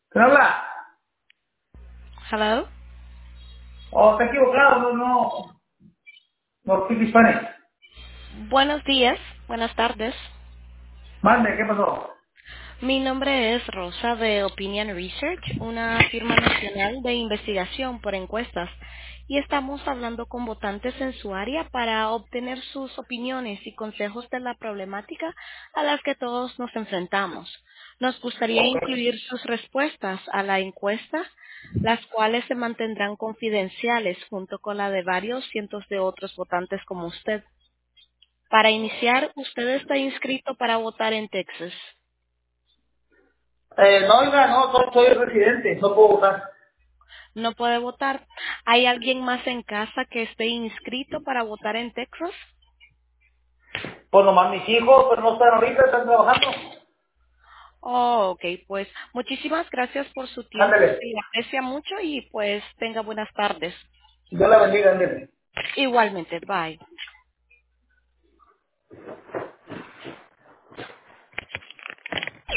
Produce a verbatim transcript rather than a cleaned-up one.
¿Quién habla? Hello. Oh, está equivocado, no, no, no speak Spanish. Buenos días, buenas tardes. Mande, ¿qué pasó? Mi nombre es Rosa de Opinion Research, una firma nacional de investigación por encuestas, y estamos hablando con votantes en su área para obtener sus opiniones y consejos de la problemática a las que todos nos enfrentamos. Nos gustaría Ok. incluir sus respuestas a la encuesta, las cuales se mantendrán confidenciales junto con la de varios cientos de otros votantes como usted. Para iniciar, usted está inscrito para votar en Texas. Eh, no, oiga, no, soy, soy residente, no puedo votar. No puede votar. ¿Hay alguien más en casa que esté inscrito para votar en Texas? Pues nomás mis hijos, pero no están ahorita, están trabajando. Oh, ok, pues muchísimas gracias por su tiempo, se Ándale, le aprecia mucho y pues tenga buenas tardes. Dios la bendiga, ándale. Igualmente, bye.